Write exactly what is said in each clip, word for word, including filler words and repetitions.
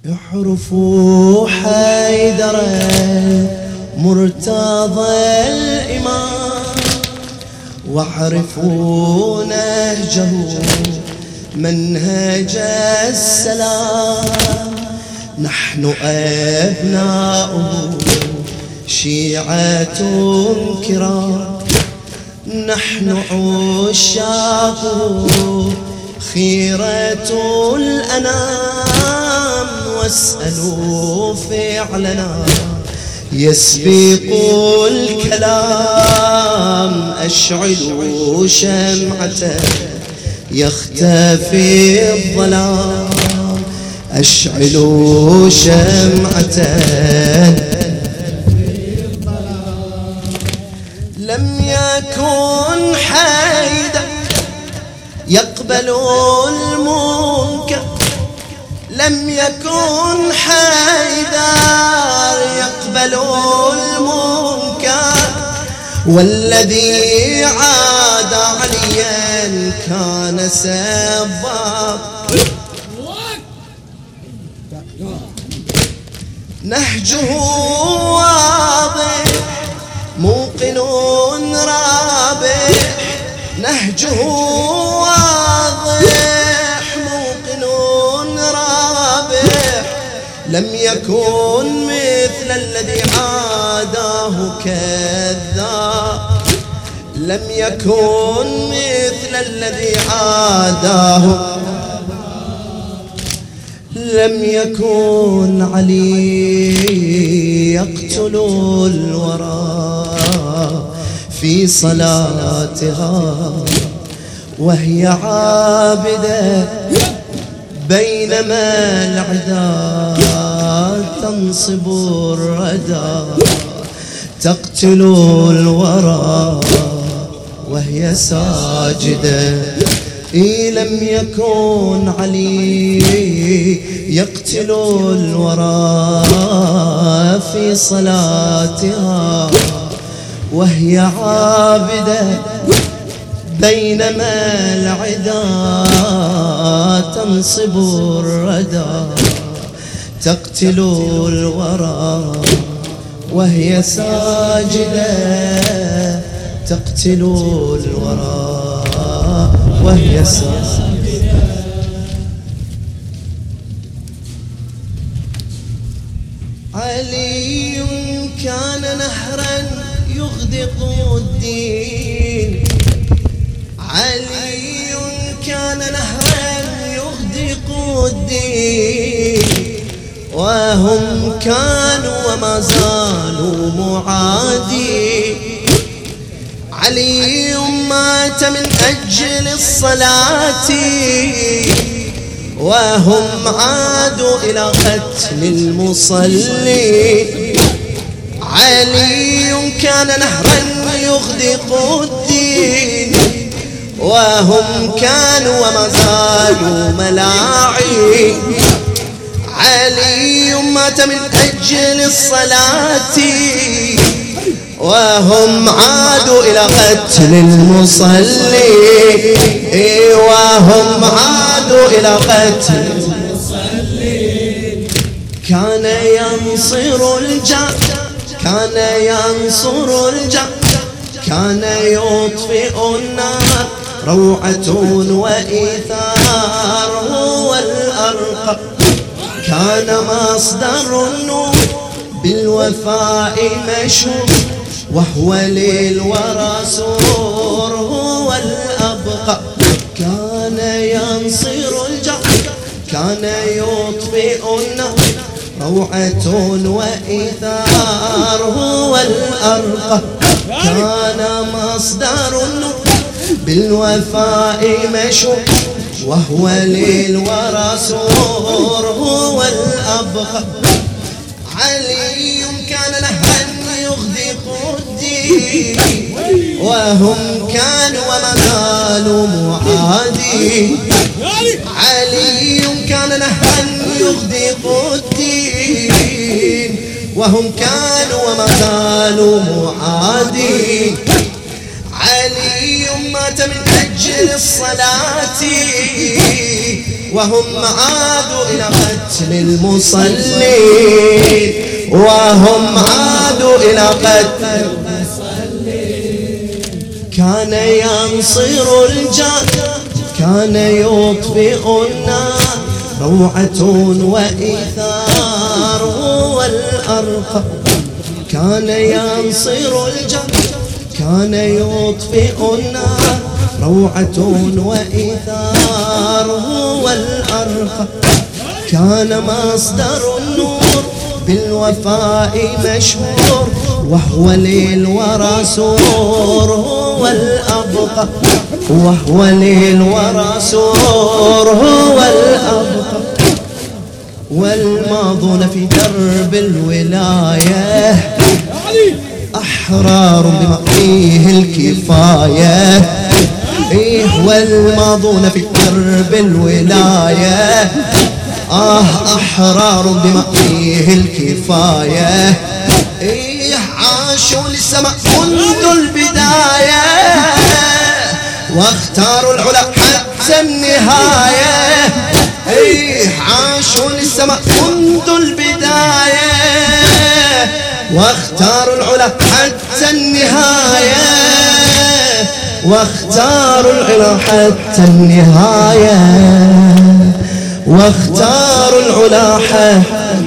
يحرفوا حيدر مرتضى الإمام واعرفوا نهجه منهج السلام. نحن أبناؤه شيعة كرام، نحن عشاقه خيرة الأنام. واسألوا فعلنا يسبق الكلام، أشعلوا شمعة يختفي الظلام، أشعلوا شمعة. لم يكن حيدر يقبل المنكر، لم يكن حيدر يقبل المنكر، والذي عاد عليا كان سباب. نهجه واضح موقن رابح، نهجه واضح موقن رابح. لم يكن مثل الذي عاداه كذاب، لم يكن مثل الذي عاداه. لم يكن علي يقتل الورى في صلاتها وهي عابدة، بينما العدا تنصب الردى تقتل الورى وهي ساجدة. إيه لم يكن علي يقتل الورى في صلاتها وهي عابدة، بينما العدا تنصب الردى تقتل الورى وهي ساجدة، تقتل الورى وهي ساجدة. علي كان نهرا يغدق الدين، علي كان نهرا يغدق الدين، وهم كانوا وما زالوا معادين. علي مات من أجل الصلاة وهم عادوا إلى قتل المصلي. علي كان نهرا يغدق الدين، وهم كانوا وما زالوا ملاعين. علي مات من أجل الصلاة وهم عادوا إلى قتل المصلي، وهم عادوا إلى قتل المصلي. كان ينصر الجار، كان ينصر الجار، كان يطفئ النار روعة وإيثار. هو الأرقى كان مصدر النور بالوفاء مشهور، وهو للورى سرور. هو الأبقى كان ينصر الجار، كان يطفئ النار روعة وإيثار. هو الأرقى كان مصدر النور بالوفاء مشهور، وهو للورى سرور. هو الأبقى. علي كان نهرا يغدق الدين، وهم كانوا وما زالوا معادين. علي كان نهرا يغدق الدين، وهم كانوا وما زالوا معادين. علي مات من أجل الصلاة وهم عادوا إلى قتل قتل المصلين وهم عادوا إلى قتل. كان ينصر الجار كان يطفئ النار روعة وإيثار هو الأرقى. كان ينصر الجار كان يطفئ النار روعة وإيثار هو الأرقى. كان مصدر النور بالوفاء مشهور وهو للورى سرور هو الأبقى. وهو للورى سرور هو الأبقى. والماضون في درب الولاية أحرار بما فيه الكفاية. إيه والماضون في درب الولاية آه أحرار بما فيه الكفاية. إيه عاشوا للسماء منذ البداية واختاروا العلا حتى النهاية. إيه عاشوا للسماء منذ البداية واختاروا العلا حتى النهاية. واختاروا العلا حتى النهاية. واختاروا العلا حتى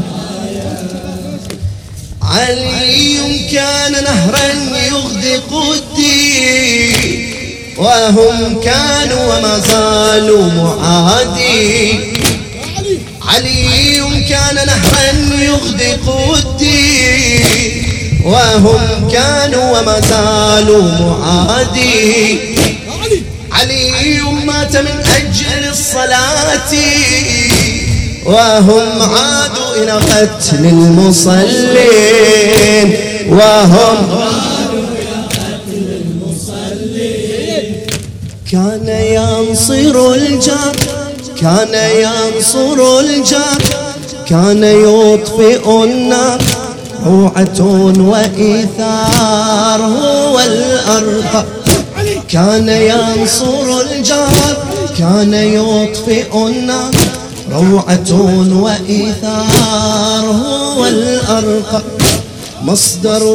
علي كان نهرا يغدق الدين وهم كانوا وما زالوا معادين. علي كان نهرا يغدق الدين وهم كانوا وما زالوا معادين. علي مات من أجل الصلاة وهم عادوا إلى قتل المصلين. وهم عادوا إلى قتل المصلين. كان ينصر الجار كان ينصر الجار كان يطفئ النار روعة وإيثار هو الأرقى. كان ينصر الجار كان يطفئ النار روعة وإيثار هو الأرقى. مصدر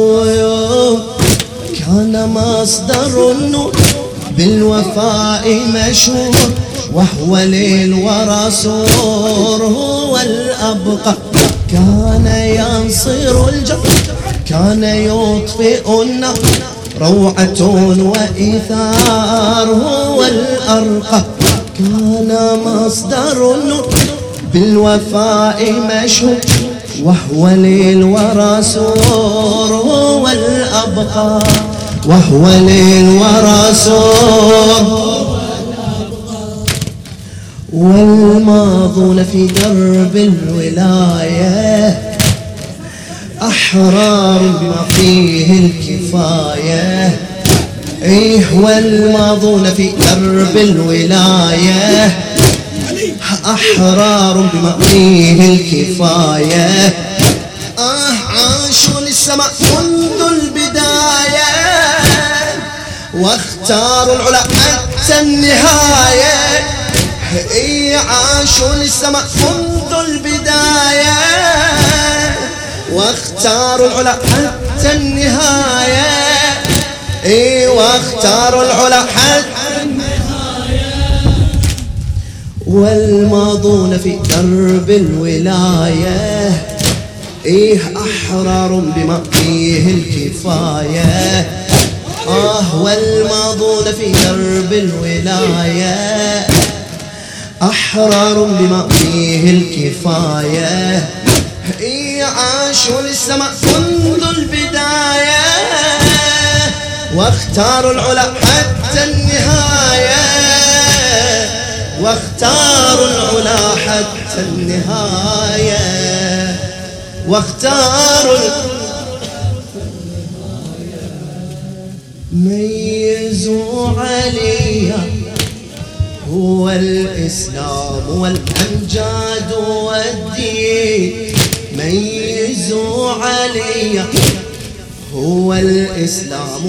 كان مصدر النور بالوفاء مشهور وهو للورى سرور هو الأبقى. كان ينصر الجار كان يطفئ النار روعة وإيثار هو الأرقى. كان مصدر النور بالوفاء مشهور وهو للورى سرور هو الأبقى. وهو للورى سرور. والماضون في درب الولاية أحرار بما فيه الكفاية. إيه والماضون في درب الولاية أحرار بما فيه الكفاية. آه عاشوا للسماء منذ البداية واختاروا العلا حتى النهاية. إيه عاشوا للسماء منذ البداية واختاروا العلا حتى النهاية. إيه واختاروا العلا حتى النهاية. والماضون في درب الولاية إيه أحرار بما فيه الكفاية. آه والماضون في درب الولاية أحرار بما فيه الكفاية. إيه عاشوا للسماء منذ البداية واختاروا العلا حتى النهاية. واختاروا العلا حتى النهاية. واختاروا ميزوا علي هو الإسلام والأمجاد والدين. ميزوا علي هو الإسلام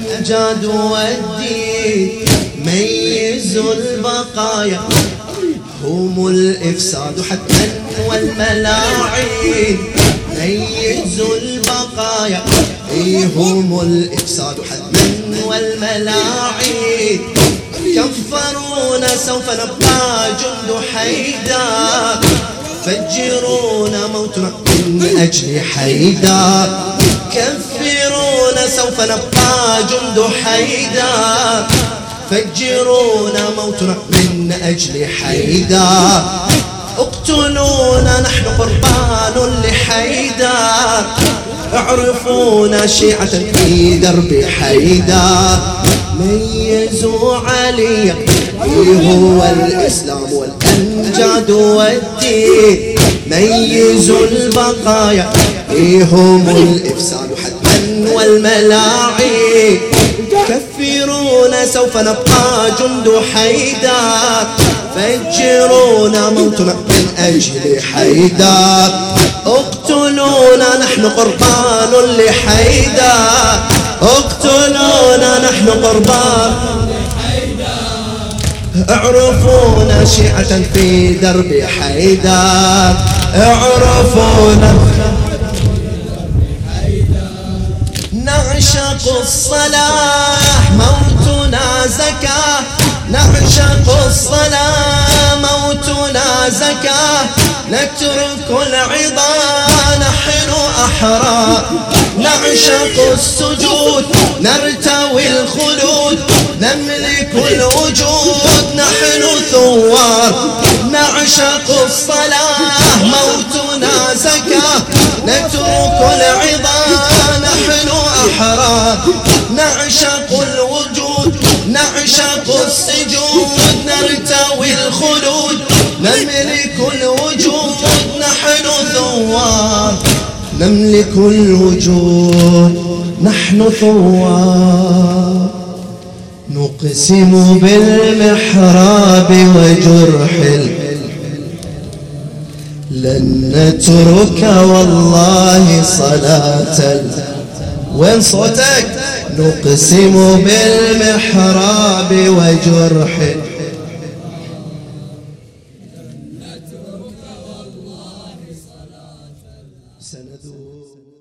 والأمجاد والدين. ميزوا البقايا هم الإفساد حتما والملاعين ميزوا البقايا هم الإفساد حتما والملاعين كفرونا سوف نبقى جند حيدر فجرونا موتنا من أجل حيدر كفرونا سوف نبقى جند حيدر فجرونا موتنا من أجل حيدر اقتلونا نحن قربان لحيدر اعرفونا شيعة في درب حيدر ميزوا علي هو الإسلام والأمجاد والدين ميزوا البقايا هم الإفساد حتما والملاعين كفرونا سوف نبقى جند حيدر فجرونا موتنا من أجل حيدر اقتلونا نحن قربان لحيدر اقتلونا نحن قربان اعرفونا شيعة في درب حيدر اعرفونا نعشق الصلاح موتنا زكاة نعشق الصلاة موتنا زكاة نترك العظى نحن أحرار نعشق السجود نرتوي الخلود نملك الوجود نحن ثوار نعشق الصلاة موتنا زكاة نترك العظى نحن أحرار نعشق الوجود نعشق السجود نرتوي الخلود نملك الوجود نحن ثوار نملك الوجود نحن ثوار نقسم بالمحراب وجرح لن نترك والله صلاة وين صوتك نقسم بالمحراب وجرح سندود